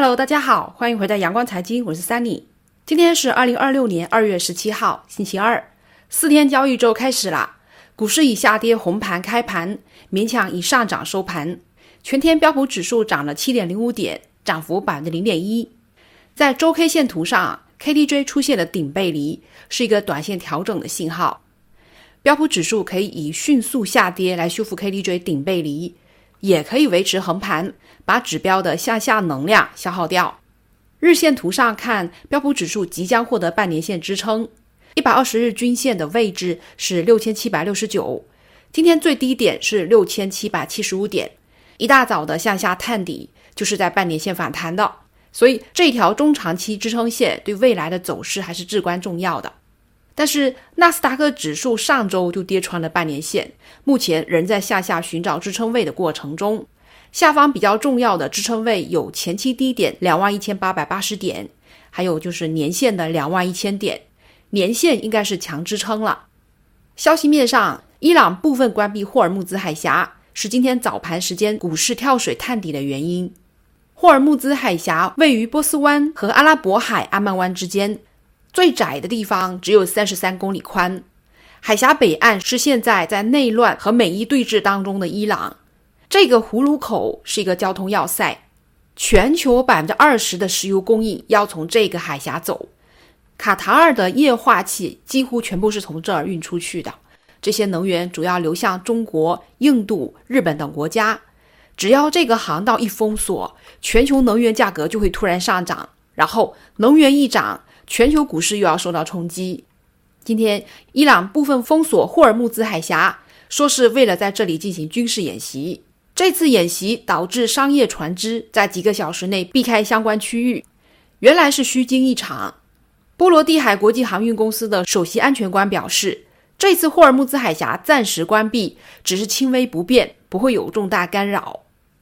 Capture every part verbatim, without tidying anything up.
Hello， 大家好，欢迎回到阳光财经，我是 Sunny。今天是二零二六年二月十七号，星期二，四天交易周开始了。股市以下跌红盘开盘，勉强以上涨收盘。全天标普指数涨了 七点零五 点，涨幅 百分之零点一。在周 K 线图上 ，K D J 出现了顶背离，是一个短线调整的信号。标普指数可以以迅速下跌来修复 K D J 顶背离，也可以维持横盘，把指标的向下能量消耗掉。日线图上看，标普指数即将获得半年线支撑，一百二十日均线的位置是六千七百六十九，今天最低点是六千七百七十五点，一大早的向下探底，就是在半年线反弹的，所以这条中长期支撑线对未来的走势还是至关重要的。但是纳斯达克指数上周就跌穿了半年线，目前仍在向下寻找支撑位的过程中。下方比较重要的支撑位有前期低点 两万一千八百八十 点，还有就是年线的两万一千点，年线应该是强支撑了。消息面上，伊朗部分关闭霍尔木兹海峡，是今天早盘时间股市跳水探底的原因。霍尔木兹海峡位于波斯湾和阿拉伯海阿曼湾之间，最窄的地方只有三十三公里宽。海峡北岸是现在在内乱和美伊对峙当中的伊朗。这个葫芦口是一个交通要塞，全球 百分之二十 的石油供应要从这个海峡走。卡塔尔的液化气几乎全部是从这儿运出去的，这些能源主要流向中国、印度、日本等国家。只要这个航道一封锁，全球能源价格就会突然上涨，然后能源一涨，全球股市又要受到冲击。今天伊朗部分封锁霍尔木兹海峡，说是为了在这里进行军事演习。这次演习导致商业船只在几个小时内避开相关区域，原来是虚惊一场。波罗的海国际航运公司的首席安全官表示，这次霍尔木兹海峡暂时关闭只是轻微不便，不会有重大干扰。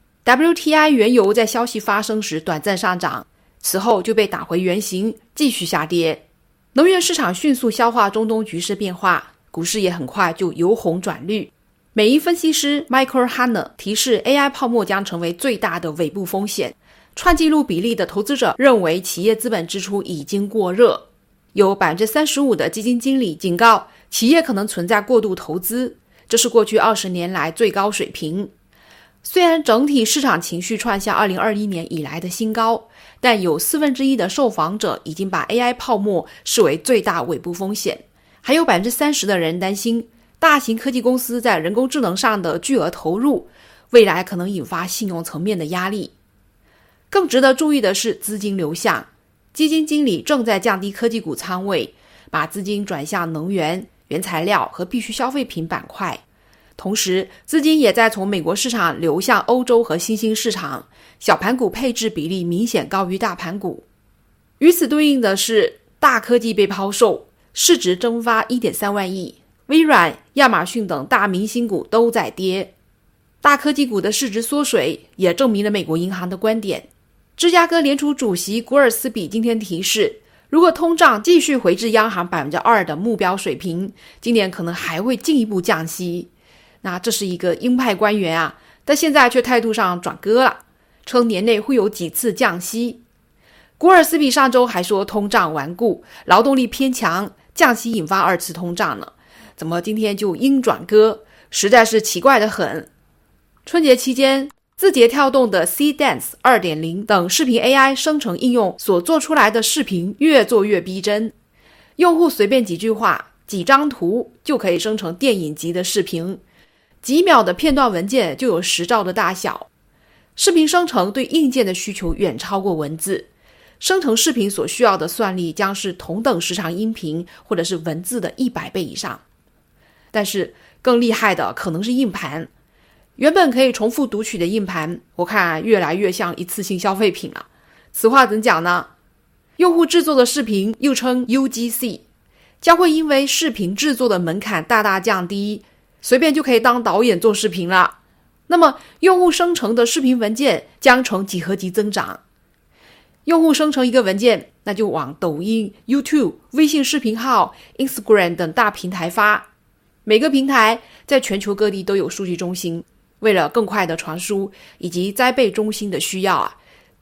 W T I 原油在消息发生时短暂上涨，此后就被打回原形，继续下跌。能源市场迅速消化中东局势变化，股市也很快就由红转绿。美银分析师 Michael Hanna 提示 A I 泡沫将成为最大的尾部风险。创纪录比例的投资者认为企业资本支出已经过热，有 百分之三十五 的基金经理警告企业可能存在过度投资，这是过去二十年来最高水平。虽然整体市场情绪创下二零二一年以来的新高，但有四分之一的受访者已经把 A I 泡沫视为最大尾部风险，还有 百分之三十 的人担心大型科技公司在人工智能上的巨额投入，未来可能引发信用层面的压力。更值得注意的是资金流向，基金经理正在降低科技股仓位，把资金转向能源、原材料和必需消费品板块。同时，资金也在从美国市场流向欧洲和新兴市场，小盘股配置比例明显高于大盘股。与此对应的是，大科技被抛售，市值蒸发 一点三万亿。微软、亚马逊等大明星股都在跌，大科技股的市值缩水也证明了美国银行的观点。芝加哥联储主席古尔斯比今天提示，如果通胀继续回至央行 百分之二 的目标水平，今年可能还会进一步降息。那这是一个鹰派官员啊，但现在却态度上转鸽了，称年内会有几次降息。古尔斯比上周还说通胀顽固，劳动力偏强，降息引发二次通胀呢。怎么今天就鹰转鸽，实在是奇怪得很。春节期间，字节跳动的 C-Dance 二点零 等视频 A I 生成应用所做出来的视频越做越逼真，用户随便几句话、几张图就可以生成电影级的视频，几秒的片段文件就有十兆的大小。视频生成对硬件的需求远超过文字，生成视频所需要的算力将是同等时长音频或者是文字的一百倍以上。但是更厉害的可能是硬盘，原本可以重复读取的硬盘，我看越来越像一次性消费品了。此话怎讲呢？用户制作的视频又称 U G C， 将会因为视频制作的门槛大大降低，随便就可以当导演做视频了。那么用户生成的视频文件将呈几何级增长。用户生成一个文件，那就往抖音、YouTube、微信视频号、Instagram 等大平台发。每个平台在全球各地都有数据中心，为了更快的传输以及栽培中心的需要啊，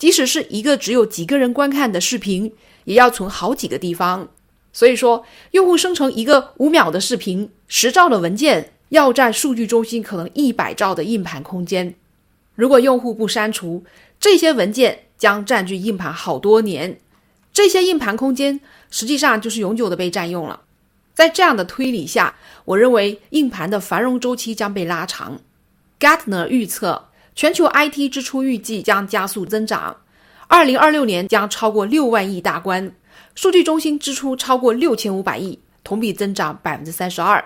即使是一个只有几个人观看的视频，也要存好几个地方。所以说，用户生成一个五秒的视频，十兆的文件要占数据中心可能一百兆的硬盘空间。如果用户不删除，这些文件将占据硬盘好多年，这些硬盘空间实际上就是永久的被占用了。在这样的推理下，我认为硬盘的繁荣周期将被拉长。Gartner 预测，全球 I T 支出预计将加速增长，二零二六年将超过六万亿大关，数据中心支出超过六千五百亿，同比增长 百分之三十二。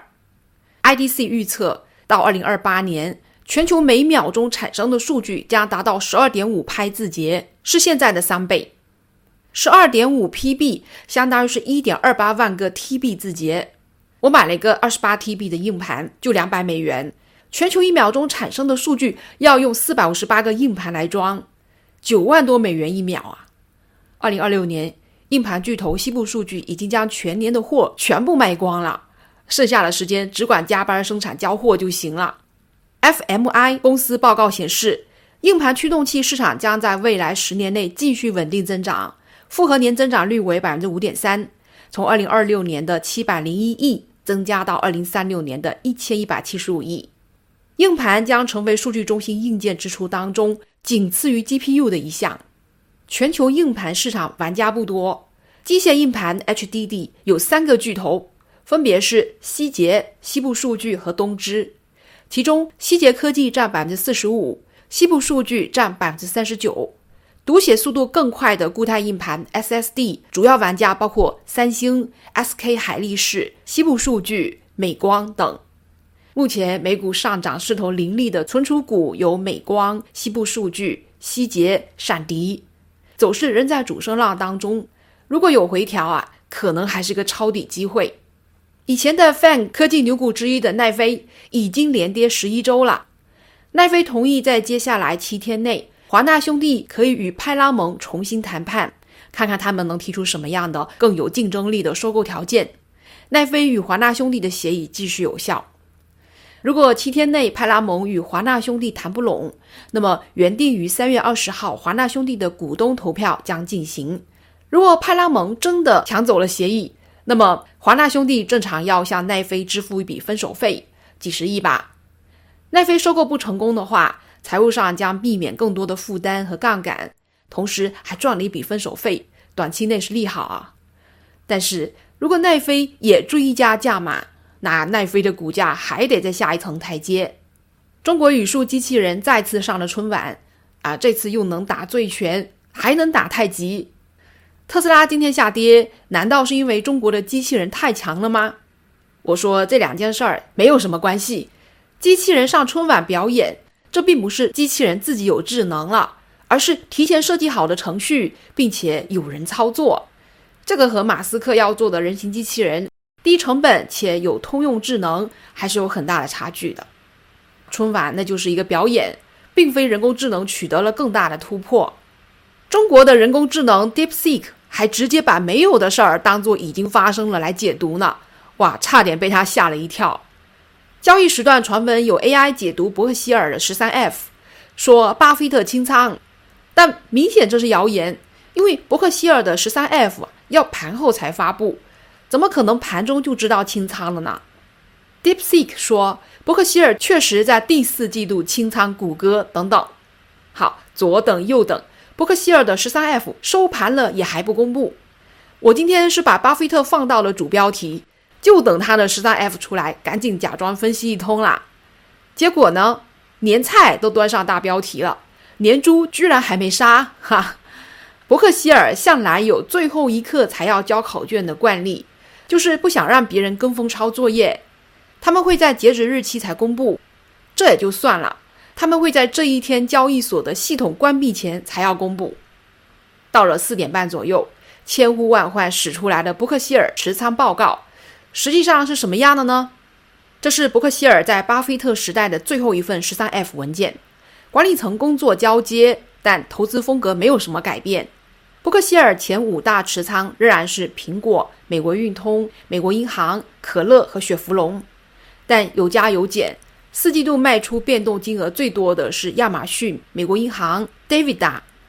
I D C 预测，到二零二八年，全球每秒钟产生的数据将达到 十二点五 拍字节，是现在的三倍。 十二点五 P B 相当于是 一点二八万个 T B 字节。我买了一个 二十八 T B 的硬盘，就两百美元，全球一秒钟产生的数据要用四百五十八个硬盘来装，九万多美元一秒啊！二零二六年，硬盘巨头西部数据已经将全年的货全部卖光了，剩下的时间只管加班生产交货就行了。F M I 公司报告显示，硬盘驱动器市场将在未来十年内继续稳定增长，复合年增长率为 百分之五点三， 从二零二六年的七百零一亿增加到二零三六年的一千一百七十五亿。硬盘将成为数据中心硬件支出当中仅次于 G P U 的一项。全球硬盘市场玩家不多，机械硬盘 H D D 有三个巨头，分别是希捷、西部数据和东芝，其中希捷科技占 百分之四十五， 西部数据占 百分之三十九。读写速度更快的固态硬盘 S S D 主要玩家包括三星、S K 海力士、西部数据、美光等。目前美股上涨势头凌厉的存储股有美光、西部数据、希捷、闪迪，走势仍在主升浪当中，如果有回调啊，可能还是个抄底机会。以前的 F A N G 科技牛股之一的奈飞已经连跌十一周了，奈飞同意在接下来七天内，华纳兄弟可以与派拉蒙重新谈判，看看他们能提出什么样的更有竞争力的收购条件。奈飞与华纳兄弟的协议继续有效。如果七天内派拉蒙与华纳兄弟谈不拢，那么原定于三月二十号华纳兄弟的股东投票将进行。如果派拉蒙真的抢走了协议，那么华纳兄弟正常要向奈飞支付一笔分手费，几十亿吧。奈飞收购不成功的话，财务上将避免更多的负担和杠杆，同时还赚了一笔分手费，短期内是利好啊。但是如果奈飞也追加价码，那奈飞的股价还得再下一层台阶。中国语数机器人再次上了春晚啊，这次又能打醉拳，还能打太极。特斯拉今天下跌，难道是因为中国的机器人太强了吗？我说这两件事儿没有什么关系。机器人上春晚表演，这并不是机器人自己有智能了，而是提前设计好的程序，并且有人操作。这个和马斯克要做的人形机器人低成本且有通用智能还是有很大的差距的。春晚那就是一个表演，并非人工智能取得了更大的突破。中国的人工智能 DeepSeek 还直接把没有的事儿当作已经发生了来解读呢，哇，差点被他吓了一跳。交易时段传闻有 A I 解读伯克希尔的 十三 F， 说巴菲特清仓，但明显这是谣言，因为伯克希尔的 十三 F 要盘后才发布，怎么可能盘中就知道清仓了呢？ DeepSeek 说伯克希尔确实在第四季度清仓谷歌等等。好，左等右等，伯克希尔的 十三 F 收盘了也还不公布。我今天是把巴菲特放到了主标题，就等他的 十三 F 出来，赶紧假装分析一通啦。结果呢，年菜都端上大标题了，年猪居然还没杀哈。伯克希尔向来有最后一刻才要交考卷的惯例，就是不想让别人跟风抄作业。他们会在截止日期才公布，这也就算了，他们会在这一天交易所的系统关闭前才要公布。到了四点半左右，千呼万唤使出来的伯克希尔持仓报告，实际上是什么样的呢？这是伯克希尔在巴菲特时代的最后一份 十三 F 文件，管理层工作交接，但投资风格没有什么改变。伯克希尔前五大持仓仍然是苹果、美国运通、美国银行、可乐和雪佛龙，但有加有减。四季度卖出变动金额最多的是亚马逊、美国银行、Davida、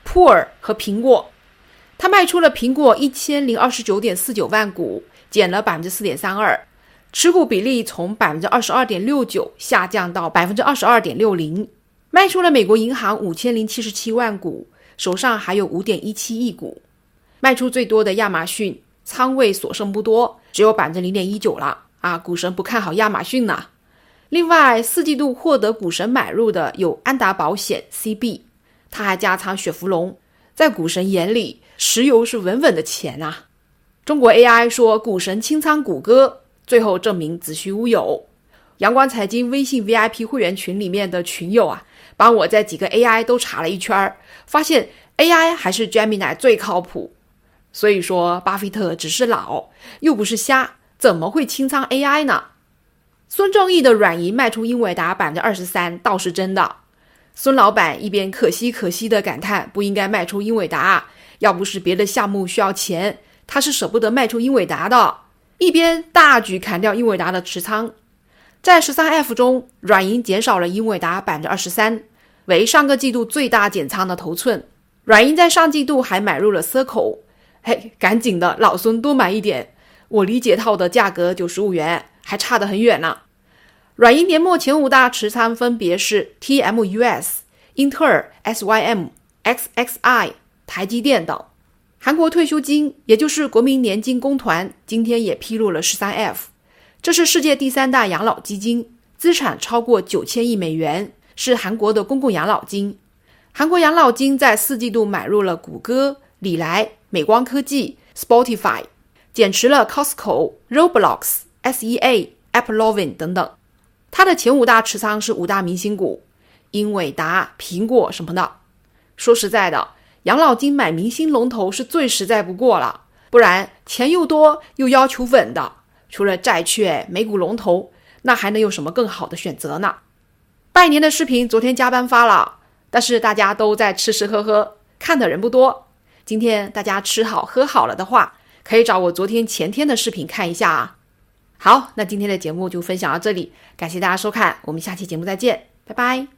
普尔和苹果。他卖出了苹果一千零二十九点四九万股，减了 百分之四点三二， 持股比例从 百分之二十二点六九 下降到 百分之二十二点六零。卖出了美国银行五千零七十七万股，手上还有 五点一七亿股。卖出最多的亚马逊仓位所剩不多，只有 百分之零点一九 了啊！股神不看好亚马逊呢。另外四季度获得股神买入的有安达保险 C B， 他还加仓雪佛龙。在股神眼里，石油是稳稳的钱啊。中国 A I 说股神清仓谷歌，最后证明子虚乌有。阳光财经微信 V I P 会员群里面的群友啊，帮我在几个 A I 都查了一圈，发现 A I 还是 Gemini 最靠谱。所以说巴菲特只是老，又不是瞎，怎么会清仓 A I 呢？孙正义的软银卖出英伟达 百分之二十三 倒是真的。孙老板一边可惜可惜的感叹不应该卖出英伟达，要不是别的项目需要钱，他是舍不得卖出英伟达的，一边大举砍掉英伟达的持仓。在 十三 F 中，软银减少了英伟达 百分之二十三， 为上个季度最大减仓的头寸。软银在上季度还买入了 Circle， 嘿，赶紧的，老孙多买一点，我离解套的价格九十五元，还差得很远呢。软银年末前五大持仓分别是 T M U S、 英特尔、 S Y M、 X X I、 台积电等。韩国退休金，也就是国民年金公团，今天也披露了 十三 F， 这是世界第三大养老基金，资产超过九千亿美元，是韩国的公共养老金。韩国养老金在四季度买入了谷歌、礼来、美光科技、Spotify， 减持了 Costco、Roblox、S E A、AppLovin 等等。它的前五大持仓是五大明星股，英伟达、苹果什么的。说实在的，养老金买明星龙头是最实在不过了，不然钱又多又要求稳的，除了债券、美股龙头，那还能有什么更好的选择呢？拜年的视频昨天加班发了，但是大家都在吃吃喝喝，看的人不多。今天大家吃好喝好了的话，可以找我昨天前天的视频看一下啊。好，那今天的节目就分享到这里，感谢大家收看，我们下期节目再见，拜拜。